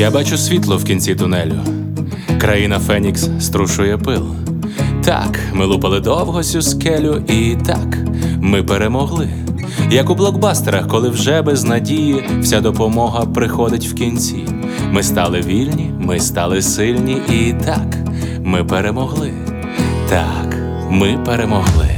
Я бачу світло в кінці тунелю. Країна Фенікс струшує пил. Так, ми лупали довго цю скелю, і так, ми перемогли. Як у блокбастерах, коли вже без надії вся допомога приходить в кінці. Ми стали вільні, ми стали сильні, і так, ми перемогли. Так, ми перемогли.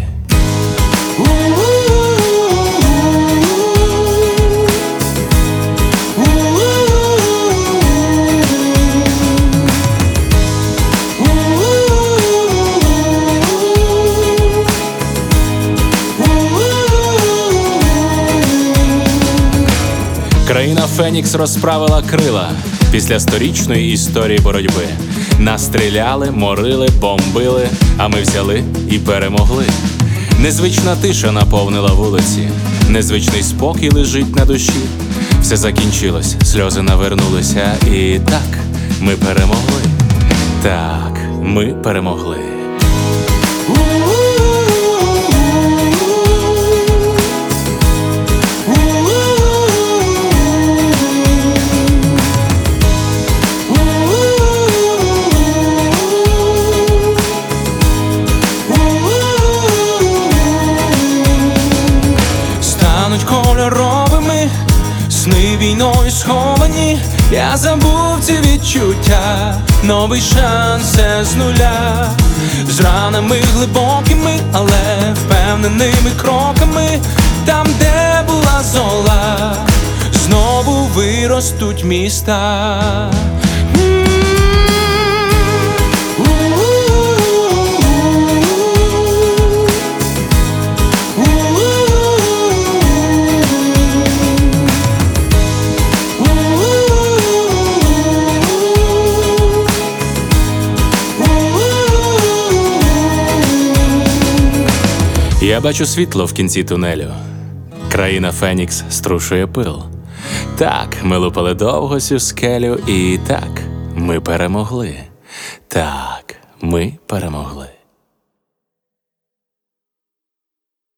Країна Фенікс розправила крила після сторічної історії боротьби. Нас стріляли, морили, бомбили, а ми взяли і перемогли. Незвична тиша наповнила вулиці, незвичний спокій лежить на душі. Все закінчилось, сльози навернулися, і так, ми перемогли. Так, ми перемогли. Кольоровими сни війною сховані, я забув ці відчуття, новий шанс все з нуля, з ранами глибокими, але впевненими кроками, там, де була зола, знову виростуть міста. Я бачу світло в кінці тунелю. Країна Фенікс струшує пил. Так, ми лупали довго цю скелю, і так, ми перемогли. Так, ми перемогли.